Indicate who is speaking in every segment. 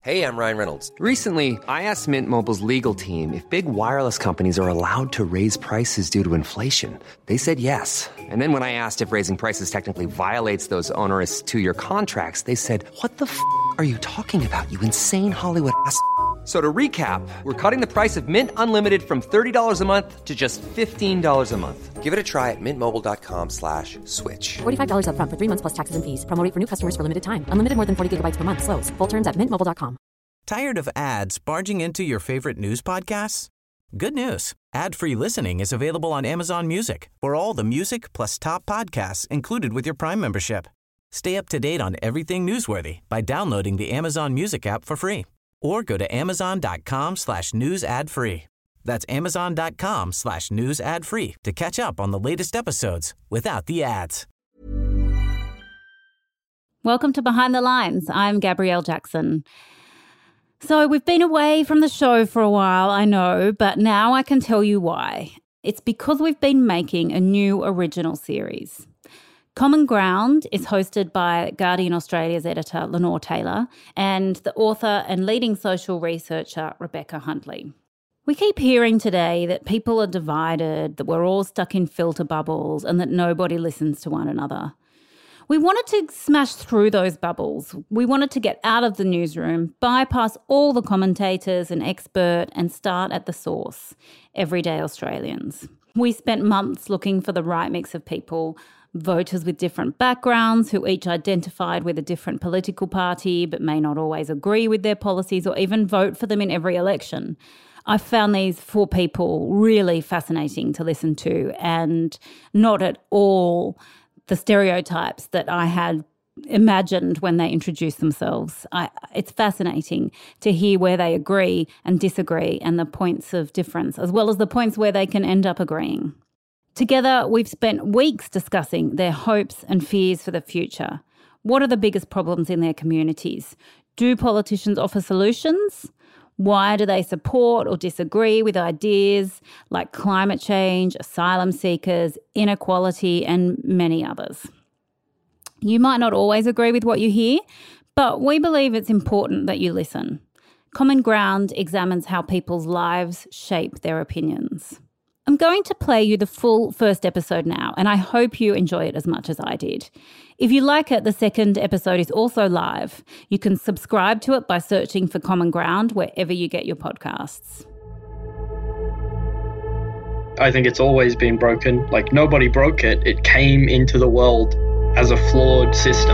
Speaker 1: Hey, I'm Ryan Reynolds.
Speaker 2: Recently, I asked Mint Mobile's legal team if big wireless companies are allowed to raise prices due to inflation. They said yes. And then when I asked if raising prices technically violates those onerous two-year contracts, they said, "What the f*** are you talking about, you insane Hollywood ass?" So to recap, we're cutting the price of Mint Unlimited from $30 a month to just $15 a month.
Speaker 1: Give it a try at mintmobile.com/switch.
Speaker 3: $45 up front for 3 months plus taxes and fees. Promo rate for new customers for limited time. Unlimited more than 40 gigabytes per month. Slows full terms at mintmobile.com.
Speaker 4: Tired of ads barging into your favorite news podcasts? Good news. Ad-free listening is available on Amazon Music for all the music plus top podcasts included with your Prime membership. Stay up to date on everything newsworthy by downloading the Amazon Music app for free. Or go to amazon.com/news ad free. That's amazon.com/news ad free to catch up on the latest episodes without the ads.
Speaker 5: Welcome to Behind the Lines. I'm Gabrielle Jackson. So we've been away from the show for a while, I know, but now I can tell you why. It's because we've been making a new original series. Common Ground is hosted by Guardian Australia's editor Lenore Taylor and the author and leading social researcher Rebecca Huntley. We keep hearing today that people are divided, that we're all stuck in filter bubbles and that nobody listens to one another. We wanted to smash through those bubbles. We wanted to get out of the newsroom, bypass all the commentators and expert and start at the source, everyday Australians. We spent months looking for the right mix of people, voters with different backgrounds who each identified with a different political party but may not always agree with their policies or even vote for them in every election. I found these 4 people really fascinating to listen to and not at all the stereotypes that I had imagined when they introduced themselves. It's fascinating to hear where they agree and disagree and the points of difference, as well as the points where they can end up agreeing. Together, we've spent weeks discussing their hopes and fears for the future. What are the biggest problems in their communities? Do politicians offer solutions? Why do they support or disagree with ideas like climate change, asylum seekers, inequality, and many others? You might not always agree with what you hear, but we believe it's important that you listen. Common Ground examines how people's lives shape their opinions. I'm going to play you the full first episode now, and I hope you enjoy it as much as I did. If you like it, the second episode is also live. You can subscribe to it by searching for Common Ground wherever you get your podcasts.
Speaker 6: I think it's always been broken. Like, nobody broke it. It came into the world as a flawed system.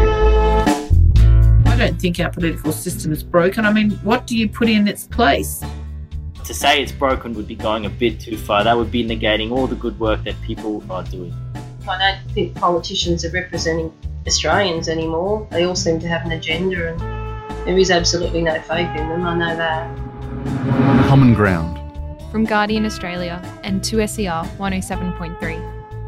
Speaker 7: I don't think our political system is broken. I mean, what do you put in its place?
Speaker 8: To say it's broken would be going a bit too far. That would be negating all the good work that people are doing.
Speaker 9: I don't think politicians are representing Australians anymore. They all seem to have an agenda and there is absolutely no faith in them, I know that.
Speaker 10: Common Ground.
Speaker 11: From Guardian Australia and 2SER 107.3.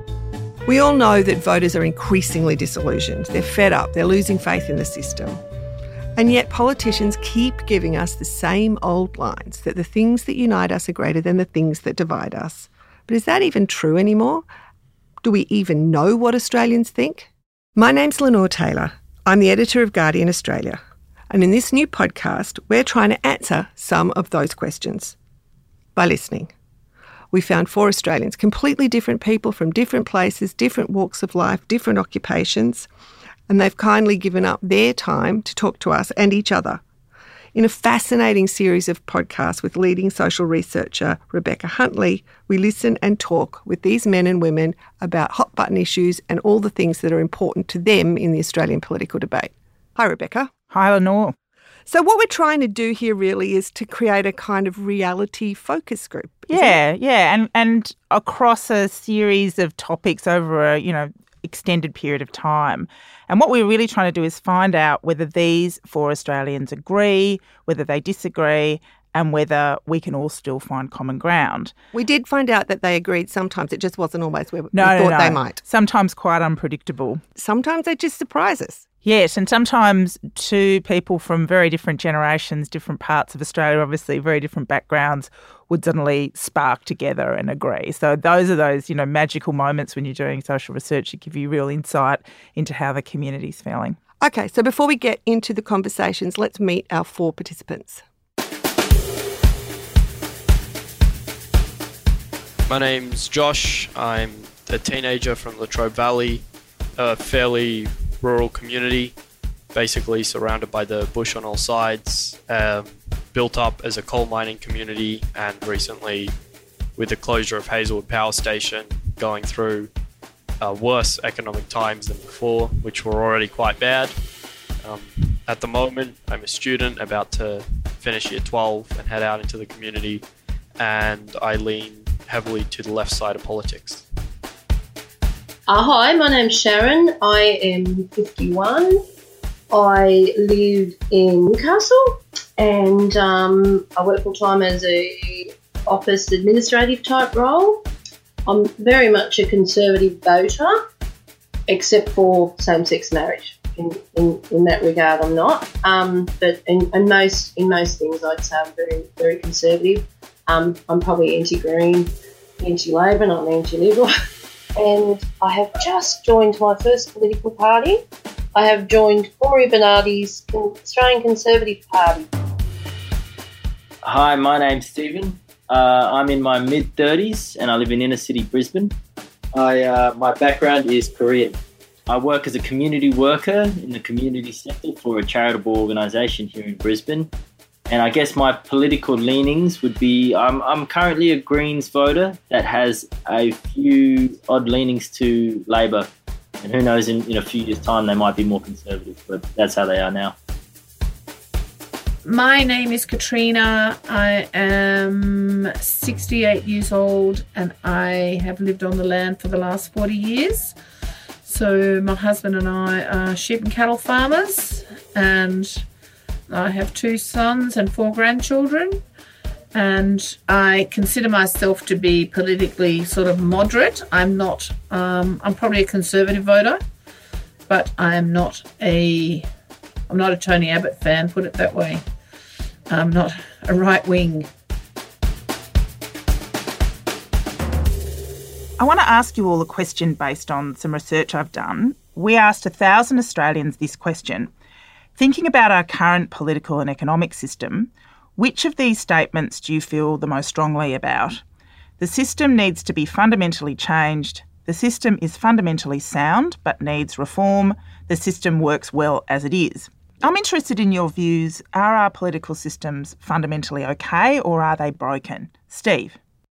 Speaker 12: We all know that voters are increasingly disillusioned. They're fed up. They're losing faith in the system. And yet politicians keep giving us the same old lines, that the things that unite us are greater than the things that divide us. But is that even true anymore? Do we even know what Australians think? My name's Lenore Taylor. I'm the editor of Guardian Australia. And in this new podcast, we're trying to answer some of those questions by listening. We found 4 Australians, completely different people from different places, different walks of life, different occupations, and they've kindly given up their time to talk to us and each other. In a fascinating series of podcasts with leading social researcher Rebecca Huntley, we listen and talk with these men and women about hot-button issues and all the things that are important to them in the Australian political debate. Hi, Rebecca.
Speaker 13: Hi, Lenore.
Speaker 12: So what we're trying to do here really is to create a kind of reality focus group.
Speaker 13: Yeah, and across a series of topics over a, extended period of time. And what we're really trying to do is find out whether these 4 Australians agree, whether they disagree, and whether we can all still find common ground.
Speaker 12: We did find out that they agreed sometimes. It just wasn't always where we thought they might.
Speaker 13: Sometimes quite unpredictable.
Speaker 12: Sometimes they just surprise us.
Speaker 13: Yes, and sometimes 2 people from very different generations, different parts of Australia, obviously very different backgrounds, would suddenly spark together and agree. So those are those, magical moments when you're doing social research that give you real insight into how the community's feeling.
Speaker 12: Okay, so before we get into the conversations, let's meet our 4 participants.
Speaker 14: My name's Josh. I'm a teenager from Latrobe Valley, a fairly rural community, basically surrounded by the bush on all sides, built up as a coal mining community, and recently with the closure of Hazelwood Power Station, going through worse economic times than before, which were already quite bad. At the moment, I'm a student about to finish year 12 and head out into the community, and I lean heavily to the left side of politics.
Speaker 9: Hi, my name's Sharon. I am 51. I live in Newcastle, and I work full-time as a office administrative type role. I'm very much a conservative voter, except for same-sex marriage. In that regard, I'm not. But in most things, I'd say I'm very, very conservative. I'm probably anti-Green, anti-Labor, not anti-Liberal. And I have just joined my first political party. I have joined Cory Bernardi's Australian Conservative Party.
Speaker 8: Hi, my name's Stephen. I'm in my mid-30s and I live in inner-city Brisbane. My background is Korean. I work as a community worker in the community sector for a charitable organisation here in Brisbane. And I guess my political leanings would be, I'm currently a Greens voter that has a few odd leanings to Labor. And who knows, in a few years' time, they might be more conservative, but that's how they are now.
Speaker 7: My name is Katrina. I am 68 years old and I have lived on the land for the last 40 years. So my husband and I are sheep and cattle farmers, and I have 2 sons and 4 grandchildren, and I consider myself to be politically sort of moderate. I'm probably a conservative voter, but I'm not a Tony Abbott fan, put it that way. I'm not a right wing.
Speaker 13: I want to ask you all a question based on some research I've done. We asked 1,000 Australians this question. Thinking about our current political and economic system, which of these statements do you feel the most strongly about? The system needs to be fundamentally changed. The system is fundamentally sound but needs reform. The system works well as it is. I'm interested in your views. Are our political systems fundamentally okay, or are they broken? Steve?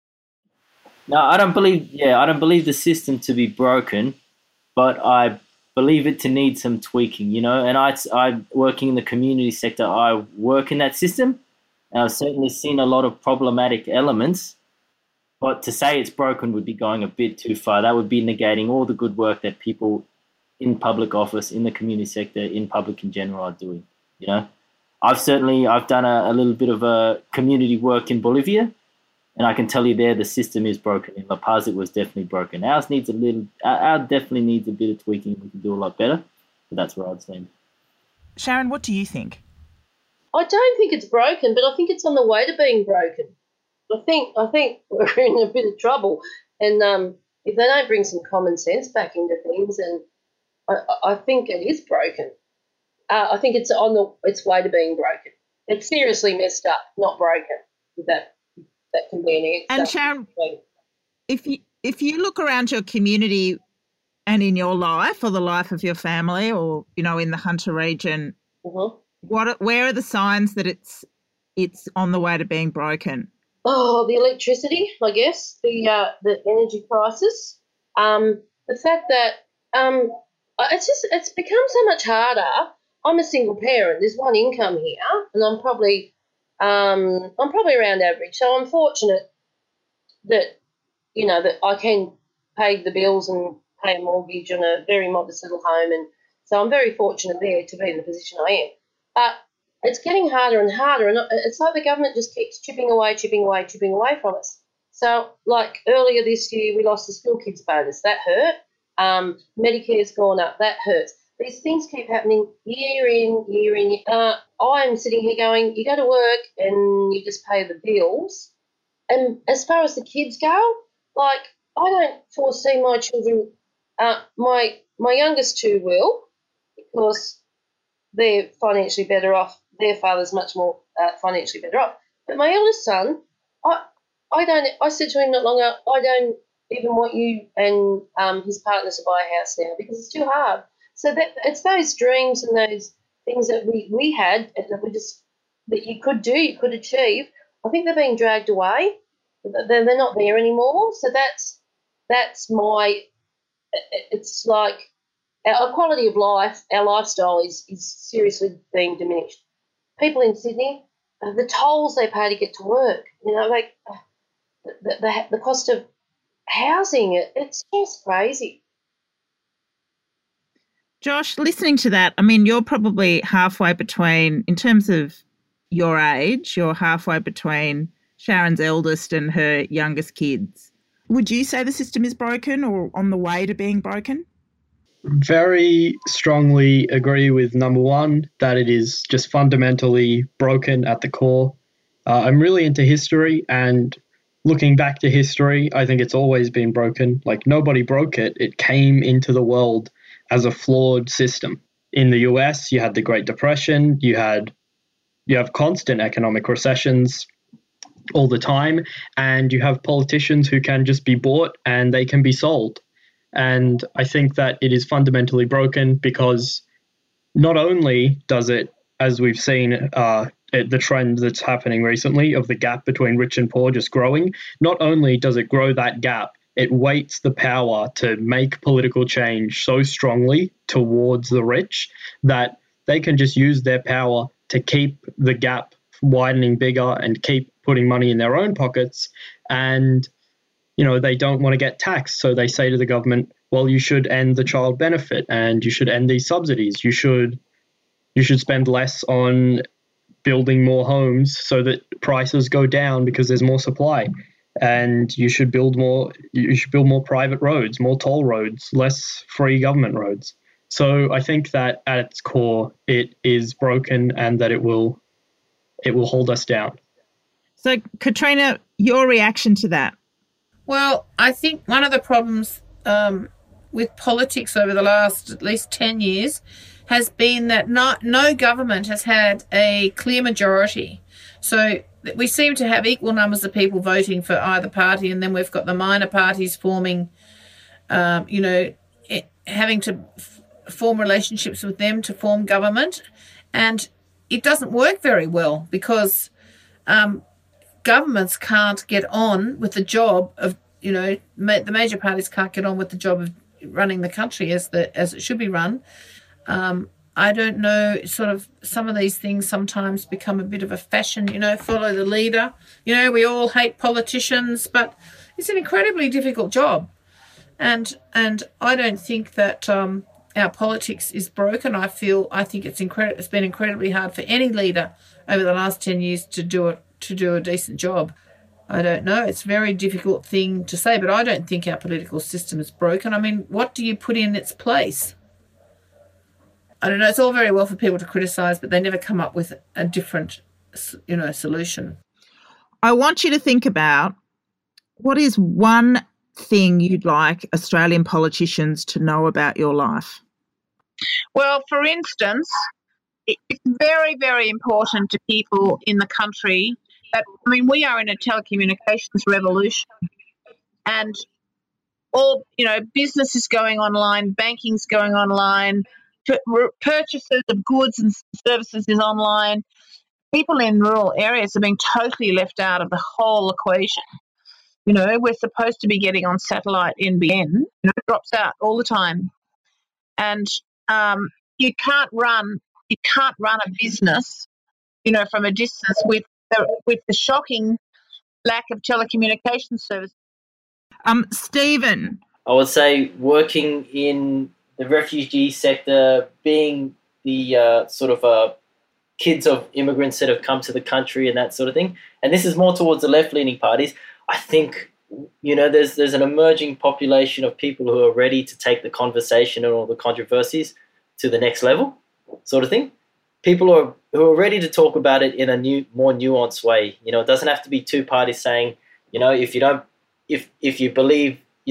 Speaker 8: No, I don't believe the system to be broken, but I believe it to need some tweaking, and I working in the community sector, I work in that system, and I've certainly seen a lot of problematic elements, but to say it's broken would be going a bit too far. That would be negating all the good work that people in public office, in the community sector, in public in general are doing, I've done a little bit of a community work in Bolivia, and I can tell you there the system is broken. In La Paz, it was definitely broken. Ours definitely needs a bit of tweaking. We can do a lot better, but that's where I'd stand.
Speaker 13: Sharon, what do you think?
Speaker 9: I don't think it's broken, but I think it's on the way to being broken. I think we're in a bit of trouble, and if they don't bring some common sense back into things, and I think it is broken. I think it's on its way to being broken. It's seriously messed up, not broken. That can be an
Speaker 13: And Sharon, if you look around your community and in your life or the life of your family, or in the Hunter region, where are the signs that it's on the way to being broken?
Speaker 9: Oh, the electricity, I guess, the energy crisis, the fact that it's become so much harder. I'm a single parent. There's one income here, and I'm probably around average. So I'm fortunate that that I can pay the bills and pay a mortgage on a very modest little home, and so I'm very fortunate there to be in the position I am. But it's getting harder and harder, and it's like the government just keeps chipping away from us. So, like earlier this year, we lost the school kids bonus. That hurt. Medicare's gone up. That hurts. These things keep happening year in, year in. I'm sitting here going, you go to work and you just pay the bills. And as far as the kids go, like, I don't foresee my children, my youngest 2 will, because they're financially better off. Their father's much more financially better off. But my eldest son, I said to him not long ago, I don't even want you and his partners to buy a house now because it's too hard. So that it's those dreams and those things that we had that you could do, you could achieve. I think they're being dragged away. They're not there anymore. So that's my. It's like our quality of life, our lifestyle is seriously being diminished. People in Sydney, the tolls they pay to get to work, like the cost of housing, it's just crazy.
Speaker 13: Josh, listening to that, I mean, you're probably halfway between, in terms of your age, you're halfway between Sharon's eldest and her youngest kids. Would you say the system is broken or on the way to being broken?
Speaker 6: Very strongly agree with number one, that it is just fundamentally broken at the core. I'm really into history, and looking back to history, I think it's always been broken. Like, nobody broke it. It came into the world as a flawed system. In the US, you had the Great Depression, you have constant economic recessions all the time, and you have politicians who can just be bought and they can be sold. And I think that it is fundamentally broken because not only does it, as we've seen, the trend that's happening recently of the gap between rich and poor just growing, not only does it grow that gap, it weights the power to make political change so strongly towards the rich that they can just use their power to keep the gap widening bigger and keep putting money in their own pockets. And, they don't want to get taxed. So they say to the government, well, you should end the child benefit and you should end these subsidies. You should spend less on building more homes so that prices go down because there's more supply. And you should build more private roads, more toll roads, less free government roads. So I think that at its core, it is broken and that it will hold us down.
Speaker 13: So, Katrina, your reaction to that?
Speaker 7: Well, I think one of the problems with politics over the last at least 10 years has been that no government has had a clear majority. So we seem to have equal numbers of people voting for either party, and then we've got the minor parties forming, having to form relationships with them to form government. And it doesn't work very well because governments can't get on with the job of, the major parties can't get on with the job of running the country as it should be run. I don't know, sort of some of these things sometimes become a bit of a fashion, follow the leader. We all hate politicians, but it's an incredibly difficult job. And I don't think that our politics is broken. I think it's been incredibly hard for any leader over the last 10 years to do a decent job. I don't know. It's a very difficult thing to say, but I don't think our political system is broken. I mean, what do you put in its place? I don't know. It's all very well for people to criticise, but they never come up with a different, solution.
Speaker 13: I want you to think about what is one thing you'd like Australian politicians to know about your life?
Speaker 15: Well, for instance, it's very, very important to people in the country that, we are in a telecommunications revolution, and all, business is going online, banking's going online, purchases of goods and services is online. People in rural areas are being totally left out of the whole equation. We're supposed to be getting on satellite NBN. It drops out all the time. And you can't run a business, from a distance with the shocking lack of telecommunications service.
Speaker 13: Stephen,
Speaker 8: I would say working in the refugee sector, being the kids of immigrants that have come to the country and that sort of thing. And this is more towards the left-leaning parties. I think, there's an emerging population of people who are ready to take the conversation and all the controversies to the next level, sort of thing. People who are ready to talk about it in a more nuanced way. It doesn't have to be two parties saying, if you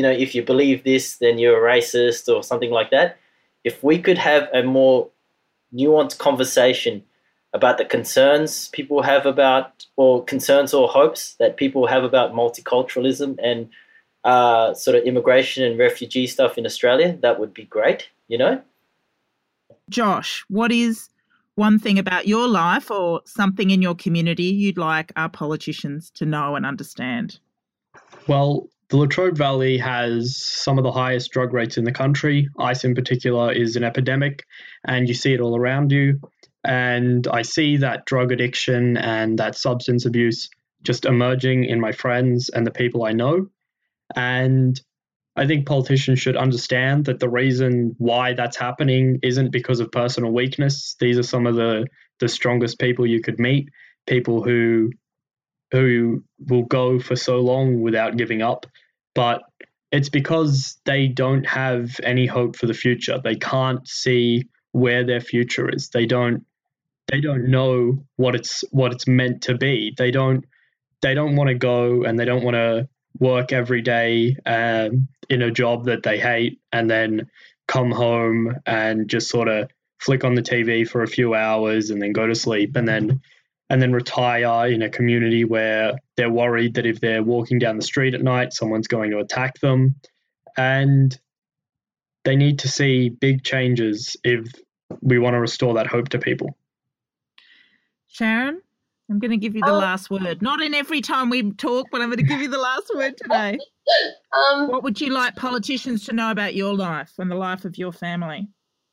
Speaker 8: believe this, then you're a racist or something like that. If we could have a more nuanced conversation about the concerns people have about, or concerns or hopes that people have about multiculturalism and sort of immigration and refugee stuff in Australia, that would be great, you know?
Speaker 13: Josh, what is one thing about your life or something in your community you'd like our politicians to know and understand?
Speaker 6: Well, the Latrobe Valley has some of the highest drug rates in the country. Ice in particular is an epidemic, and you see it all around you. And I see that drug addiction and that substance abuse just emerging in my friends and the people I know. And I think politicians should understand that the reason why that's happening isn't because of personal weakness. These are some of the strongest people you could meet, people who will go for so long without giving up. But it's because they don't have any hope for the future. They can't see where their future is. They don't know what it's meant to be. They don't want to go, and they don't want to work every day in a job that they hate and then come home and just sort of flick on the TV for a few hours and then go to sleep and then retire in a community where they're worried that if they're walking down the street at night, someone's going to attack them. And they need to see big changes if we want to restore that hope to people.
Speaker 13: Sharon, I'm going to give you the last word. Not in every time we talk, but I'm going to give you the last word today. What would you like politicians to know about your life and the life of your family?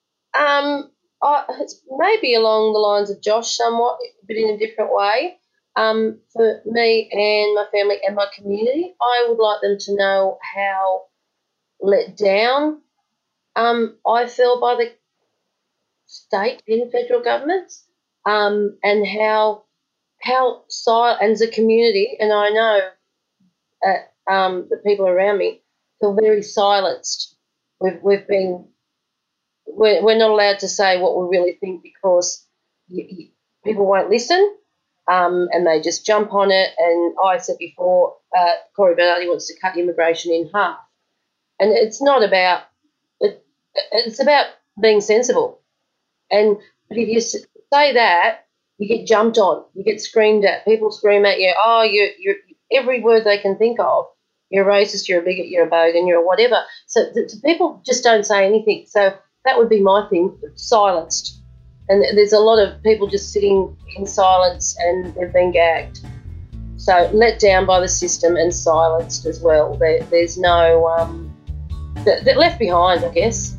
Speaker 9: It's maybe along the lines of Josh somewhat, but in a different way. For me and my family and my community, I would like them to know how let down I feel by the state and federal governments, and how silent as a community, and I know the people around me feel very silenced. We're not allowed to say what we really think because people won't listen, and they just jump on it. And I said before, Corey Bernardi wants to cut immigration in half, and it's not about it. It's about being sensible. And if you say that, you get jumped on, you get screamed at. People scream at you, oh, you're every word they can think of. You're a racist, you're a bigot, you're a bogan, you're a whatever. So people just don't say anything. So that would be my thing, silenced. And there's a lot of people just sitting in silence and they've been gagged. So let down by the system and silenced as well. There's no, they're left behind, I guess.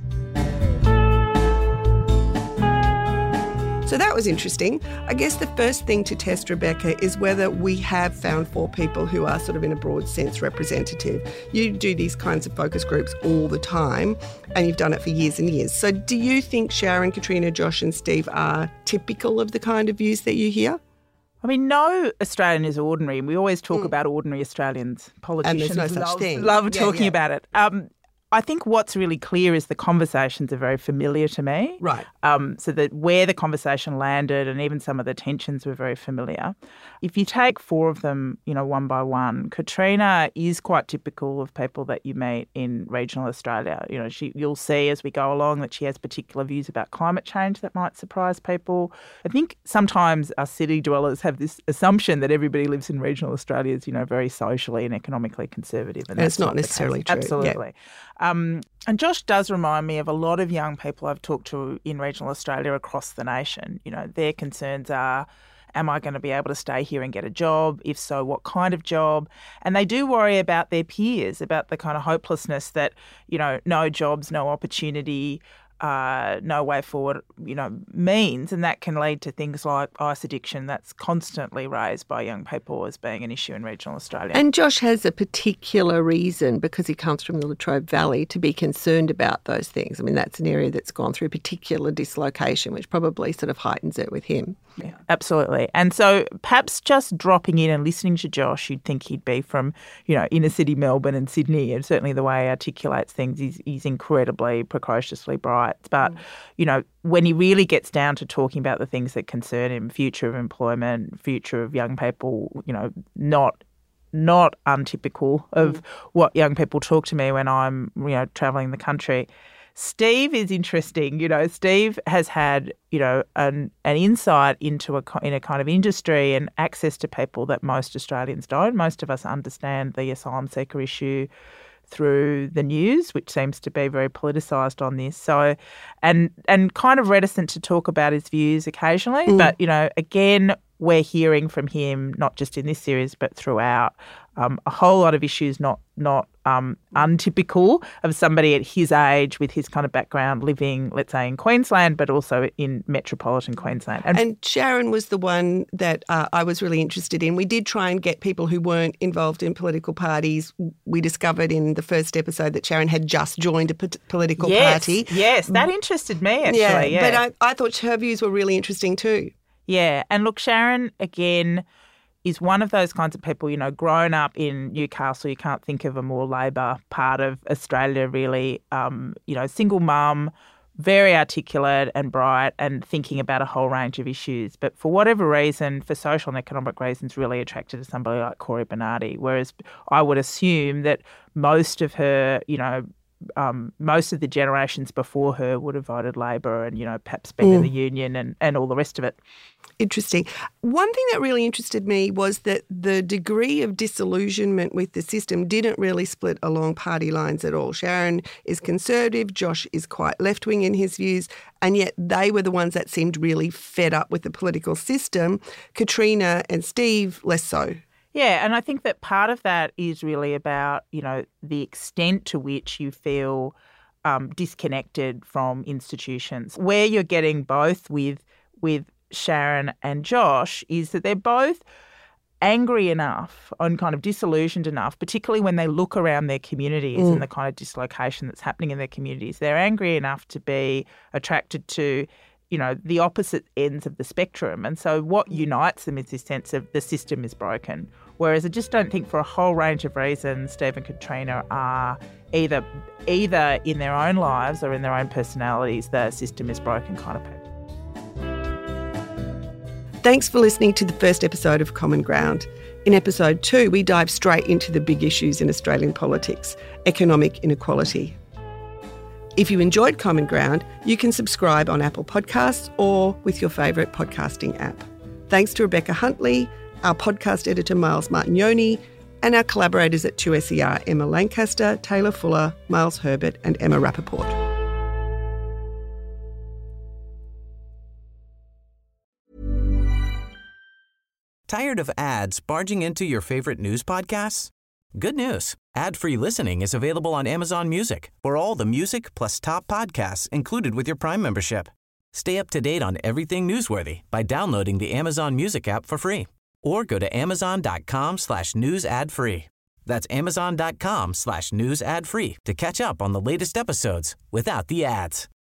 Speaker 12: So that was interesting. I guess the first thing to test, Rebecca, is whether we have found 4 people who are sort of in a broad sense representative. You do these kinds of focus groups all the time and you've done it for years and years. So do you think Sharon, Katrina, Josh and Steve are typical of the kind of views that you hear?
Speaker 13: I mean, no Australian is ordinary. We always talk about ordinary Australians. Politicians
Speaker 12: and there's no such thing.
Speaker 13: Love talking about it. I think what's really clear is the conversations are very familiar to me.
Speaker 12: Right.
Speaker 13: So that where the conversation landed and even some of the tensions were very familiar. If you take 4 of them, one by one, Katrina is quite typical of people that you meet in regional Australia. You'll see as we go along that she has particular views about climate change that might surprise people. I think sometimes us city dwellers have this assumption that everybody lives in regional Australia is, very socially and economically conservative. And
Speaker 12: it's not necessarily true.
Speaker 13: Absolutely.
Speaker 12: Yeah.
Speaker 13: And Josh does remind me of a lot of young people I've talked to in regional Australia across the nation. Their concerns are, am I going to be able to stay here and get a job? If so, what kind of job? And they do worry about their peers, about the kind of hopelessness that, no jobs, no opportunity, no way forward, means. And that can lead to things like ice addiction that's constantly raised by young people as being an issue in regional Australia.
Speaker 12: And Josh has a particular reason, because he comes from the Latrobe Valley, to be concerned about those things. I mean, that's an area that's gone through particular dislocation, which probably sort of heightens it with him.
Speaker 13: Yeah, absolutely. And so perhaps just dropping in and listening to Josh, you'd think he'd be from, inner city Melbourne and Sydney. And certainly the way he articulates things, he's incredibly precociously bright. But, when he really gets down to talking about the things that concern him, future of employment, future of young people, not untypical of what young people talk to me when I'm, travelling the country, Steve is interesting. Steve has had, an insight into in a kind of industry and access to people that most Australians don't. Most of us understand the asylum seeker issue through the news, which seems to be very politicised on this. So, and kind of reticent to talk about his views occasionally. But, again, we're hearing from him, not just in this series, but throughout, a whole lot of issues not untypical of somebody at his age with his kind of background living, let's say, in Queensland, but also in metropolitan Queensland.
Speaker 12: And Sharon was the one that I was really interested in. We did try and get people who weren't involved in political parties. We discovered in the first episode that Sharon had just joined a political party.
Speaker 13: Yes, that interested me, actually. Yeah.
Speaker 12: But I thought her views were really interesting too.
Speaker 13: Yeah, and look, Sharon, again, is one of those kinds of people, grown up in Newcastle. You can't think of a more Labor part of Australia, really. Single mum, very articulate and bright and thinking about a whole range of issues. But for whatever reason, for social and economic reasons, really attracted to somebody like Cory Bernardi, whereas I would assume that most of her, most of the generations before her would have voted Labor and, perhaps been in the union and all the rest of it.
Speaker 12: Interesting. One thing that really interested me was that the degree of disillusionment with the system didn't really split along party lines at all. Sharon is conservative, Josh is quite left-wing in his views, and yet they were the ones that seemed really fed up with the political system. Katrina and Steve, less so.
Speaker 13: Yeah, and I think that part of that is really about, the extent to which you feel disconnected from institutions. Where you're getting both with Sharon and Josh is that they're both angry enough and kind of disillusioned enough, particularly when they look around their communities and the kind of dislocation that's happening in their communities. They're angry enough to be attracted to the opposite ends of the spectrum. And so what unites them is this sense of the system is broken. Whereas I just don't think for a whole range of reasons, Steve and Katrina are either in their own lives or in their own personalities, the system is broken kind of people.
Speaker 12: Thanks for listening to the first episode of Common Ground. In episode 2, we dive straight into the big issues in Australian politics, economic inequality. If you enjoyed Common Ground, you can subscribe on Apple Podcasts or with your favourite podcasting app. Thanks to Rebecca Huntley, our podcast editor Miles Martignoni, and our collaborators at 2SER, Emma Lancaster, Taylor Fuller, Miles Herbert and Emma Rappaport.
Speaker 4: Tired of ads barging into your favorite news podcasts? Good news. Ad-free listening is available on Amazon Music for all the music plus top podcasts included with your Prime membership. Stay up to date on everything newsworthy by downloading the Amazon Music app for free or go to amazon.com/news ad free. That's amazon.com/news ad free to catch up on the latest episodes without the ads.